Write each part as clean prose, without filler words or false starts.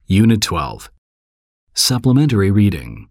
Unit 12. Supplementary reading.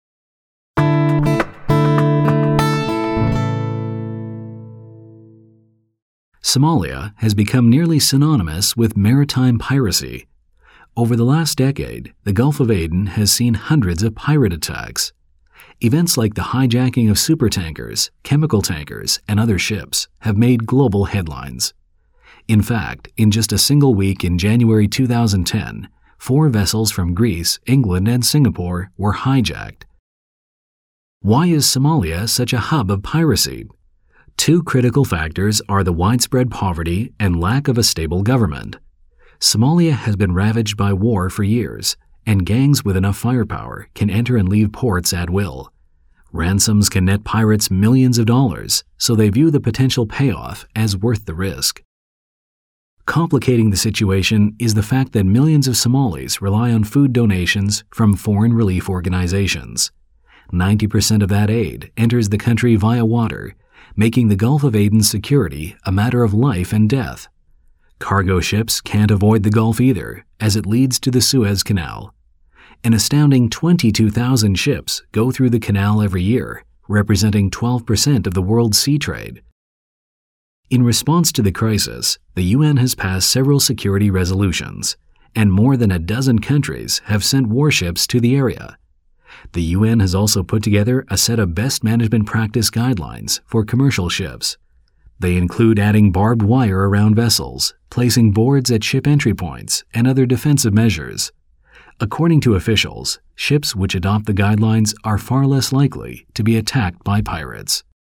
Somalia has become nearly synonymous with maritime piracy. Over the last decade, the Gulf of Aden has seen hundreds of pirate attacks. Events like the hijacking of supertankers, chemical tankers, and other ships have made global headlines. In fact, in just a single week in January 2010, 4 vessels from Greece, England, and Singapore were hijacked. Why is Somalia such a hub of piracy? 2 critical factors are the widespread poverty and lack of a stable government. Somalia has been ravaged by war for years, and gangs with enough firepower can enter and leave ports at will. Ransoms can net pirates millions of dollars, so they view the potential payoff as worth the risk. Complicating the situation is the fact that millions of Somalis rely on food donations from foreign relief organizations. 90% of that aid enters the country via water, making the Gulf of Aden's security a matter of life and death. Cargo ships can't avoid the Gulf either, as it leads to the Suez Canal. An astounding 22,000 ships go through the canal every year, representing 12% of the world's sea trade. In response to the crisis, the UN has passed several security resolutions, and more than a dozen countries have sent warships to the area. The UN has also put together a set of best management practice guidelines for commercial ships. They include adding barbed wire around vessels, placing boards at ship entry points, and other defensive measures. According to officials, ships which adopt the guidelines are far less likely to be attacked by pirates.